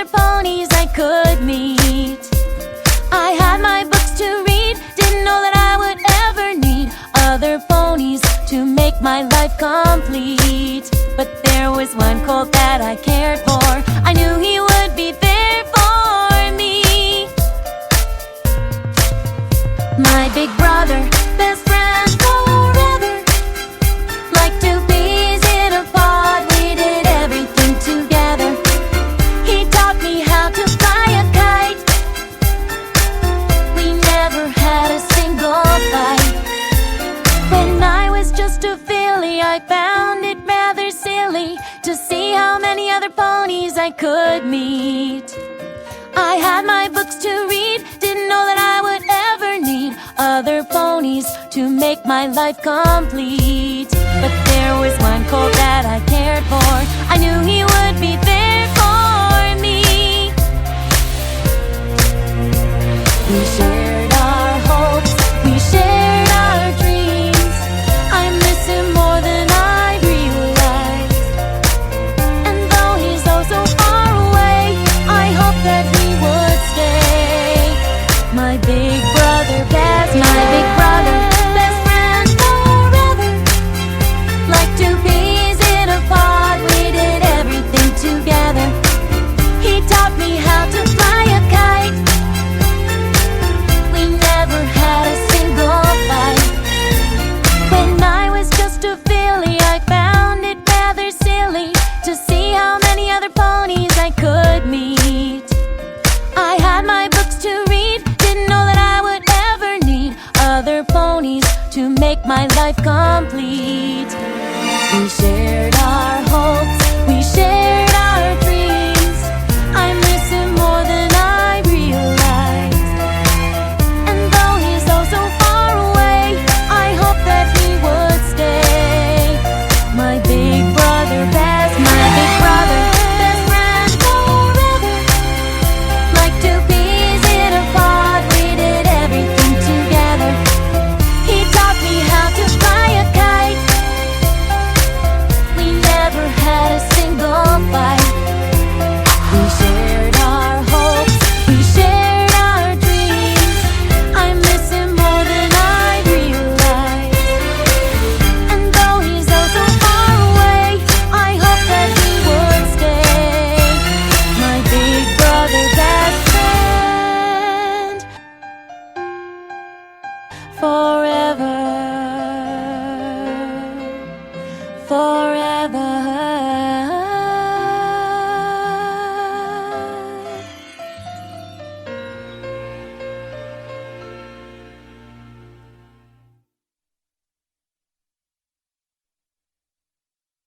other ponies I could meet. I had my books to read, didn't know that I would ever need other ponies to make my life complete. But there was one colt that I cared for, I knew he would be there for me. My big brother, best friend forever, like two peas in a pod, we did everything together. He taught me how to fly a kite, we never had a single fight. When I was just a filly, I found it rather silly to see how many other ponies I could meet. I had my books to read, didn't know that I would ever need other ponies to make my life complete. But there was one colt that I cared for, I knew he would be there for me. We shared our hopes, we shared our dreams. I miss him more than I realized. And though he's oh so far away, I hope that he would stay. My big brother, best friend forever, like two peas in a pod, we did everything together. He taught me how to fly a kite, we never had a single fight. When I was just a filly, I found it rather silly to see how many other ponies I could meet. I had my books to read, didn't know that I would ever need other ponies to make my life complete. We shared our hopes, we shared our dreams. I miss him more than I realized. And though he's oh so far away, I hope that he would stay. My big brother, best friend forever, like two peas in a pod, we did everything together. He taught me how to fly a kite, we never had a single fight. We shared our hopes, we shared our dreams. I miss him more than I realized. And though he's oh so far away, I hope that he would stay. My big brother, best friend forever.